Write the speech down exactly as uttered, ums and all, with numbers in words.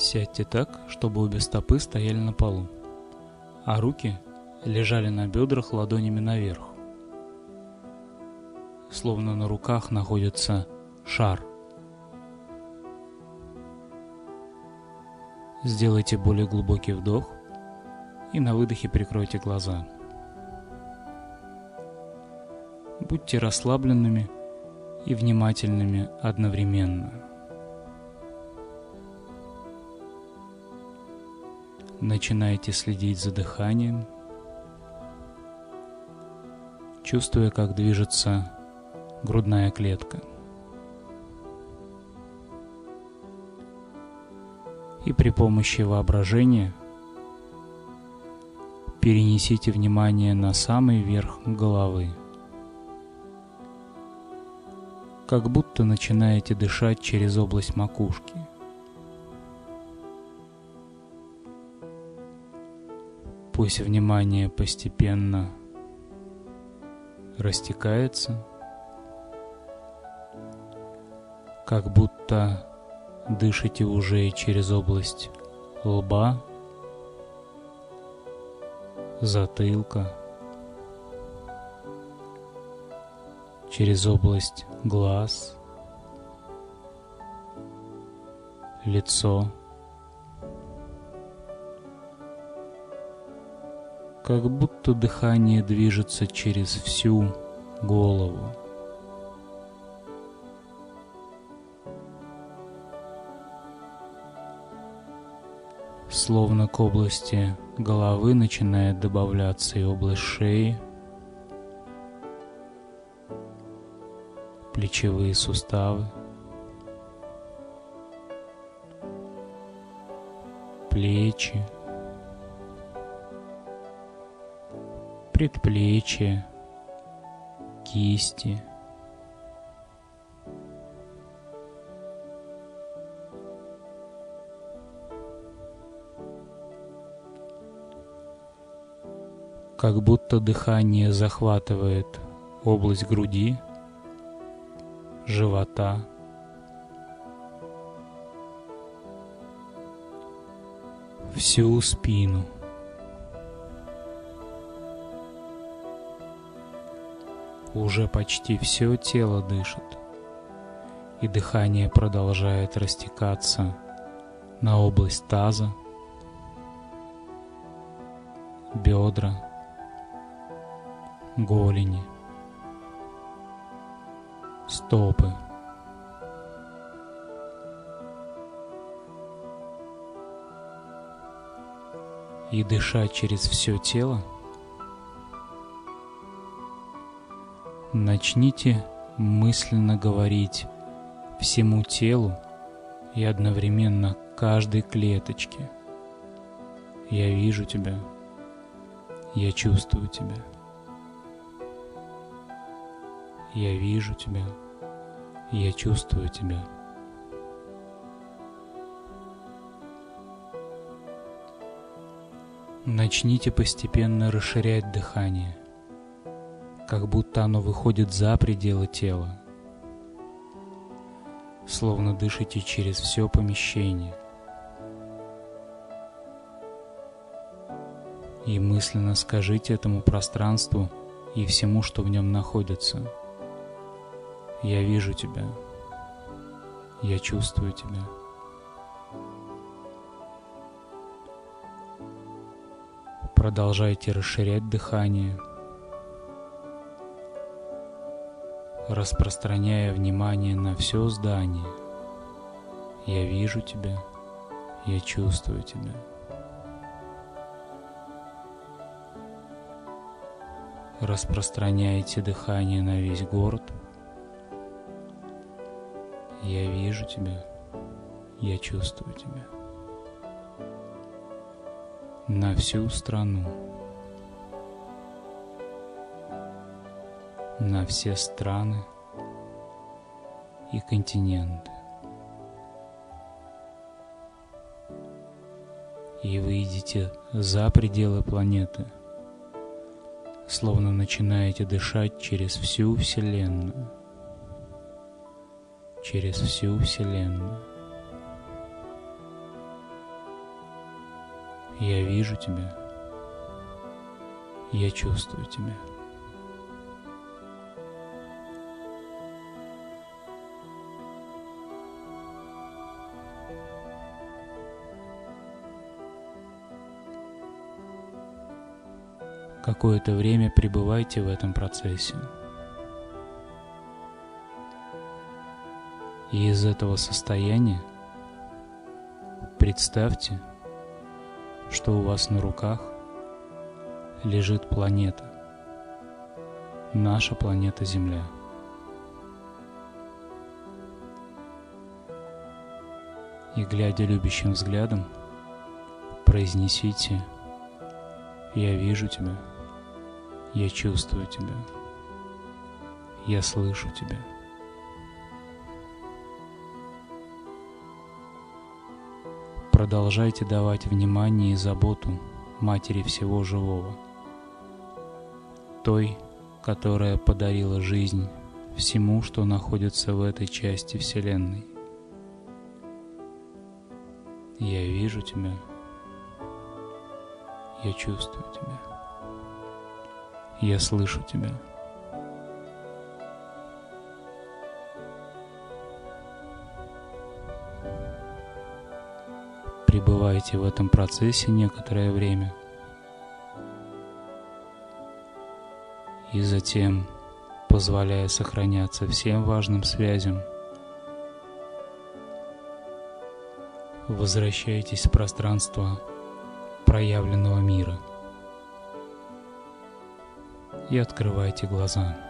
Сядьте так, чтобы обе стопы стояли на полу, а руки лежали на бедрах ладонями наверх, словно на руках находится шар. Сделайте более глубокий вдох и на выдохе прикройте глаза. Будьте расслабленными и внимательными одновременно. Начинайте следить за дыханием, чувствуя, как движется грудная клетка. И при помощи воображения перенесите внимание на самый верх головы, как будто начинаете дышать через область макушки. Пусть внимание постепенно растекается, как будто дышите уже через область лба, затылка, через область глаз, лицо, как будто дыхание движется через всю голову. Словно к области головы начинает добавляться и область шеи, плечевые суставы, плечи, предплечья, кисти, как будто дыхание захватывает область груди, живота, всю спину. Уже почти все тело дышит, и дыхание продолжает растекаться на область таза, бедра, голени, стопы. И дышать через все тело, начните мысленно говорить всему телу и одновременно каждой клеточке: «Я вижу тебя, я чувствую тебя, я вижу тебя, я чувствую тебя». Начните постепенно расширять дыхание, как будто оно выходит за пределы тела, словно дышите через все помещение. И мысленно скажите этому пространству и всему, что в нем находится: «Я вижу тебя, я чувствую тебя». Продолжайте расширять дыхание, распространяя внимание на все здание. «Я вижу тебя, я чувствую тебя». Распространяйте дыхание на весь город. «Я вижу тебя, я чувствую тебя». На всю страну, на все страны и континенты. И вы идете за пределы планеты, словно начинаете дышать через всю Вселенную, через всю Вселенную. Я вижу тебя. Я чувствую тебя. Какое-то время пребывайте в этом процессе. И из этого состояния представьте, что у вас на руках лежит планета, наша планета Земля. И, глядя любящим взглядом, произнесите: «Я вижу тебя, я чувствую тебя, я слышу тебя». Продолжайте давать внимание и заботу Матери всего живого, той, которая подарила жизнь всему, что находится в этой части Вселенной. Я вижу тебя, я чувствую тебя, я слышу тебя. Пребывайте в этом процессе некоторое время. И затем, позволяя сохраняться всем важным связям, возвращайтесь в пространство проявленного мира и открывайте глаза.